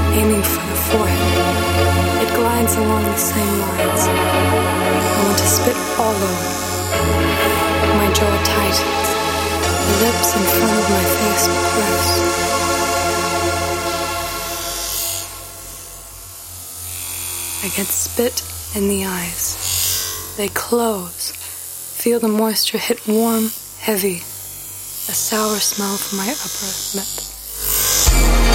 aiming for the forehead. It glides along the same lines. I want to spit all over. My jaw tightens. The lips in front of my face press. I get spit in the eyes. They close. Feel the moisture hit warm, heavy. A sour smell from my upper lip.